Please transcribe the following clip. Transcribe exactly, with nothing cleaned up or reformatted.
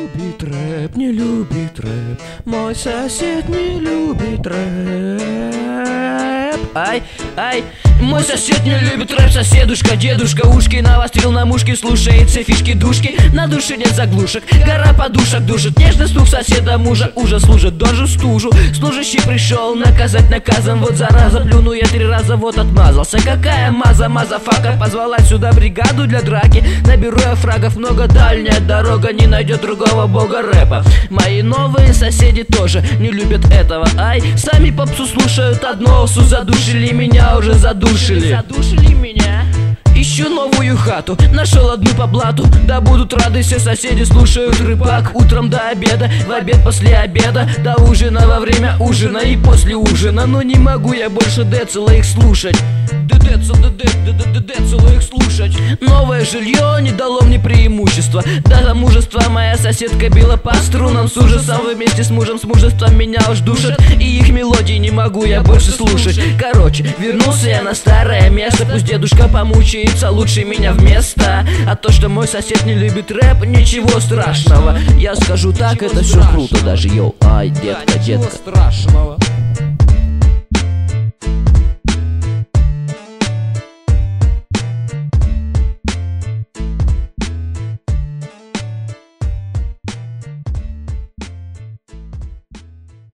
любит рэп, не любит рэп. Мой сосед не любит рэп. Ай, ай. Мой сосед не любит рэп, соседушка, дедушка, ушки навострил на мушки, слушает все фишки-душки. На душе нет заглушек, гора подушек душит. Нежный стук соседа мужа, ужас служит даже стужу. Служащий пришел наказать наказом, вот зараза, плюну я три раза, вот отмазался. Какая маза, мазафака, позвала сюда бригаду для драки. Наберу я фрагов много, дальняя дорога не найдет другого бога рэпа. Мои новые соседи тоже не любят этого, ай. Сами попсу слушают одно, су задушили меня, уже задушили. Задушили меня. Ищу новую хату, нашел одну по блату. Да будут рады все соседи, слушают рыбак. Утром до обеда, в обед после обеда, до ужина, во время ужина и после ужина. Но не могу я больше децела их слушать. Децела их слушать. Новое жилье не дало мне преимущества. До замужества моя соседка била по струнам. С ужасом вместе с мужем, с мужеством меня уж душат. И их мелодии не могу я больше слушать. Короче, вернулся я на старое место. Пусть дедушка помучается, лучше меня вместо. А то, что мой сосед не любит рэп, ничего страшного. Я скажу так, это все круто даже, йоу, ай, детка, детка. Страшного.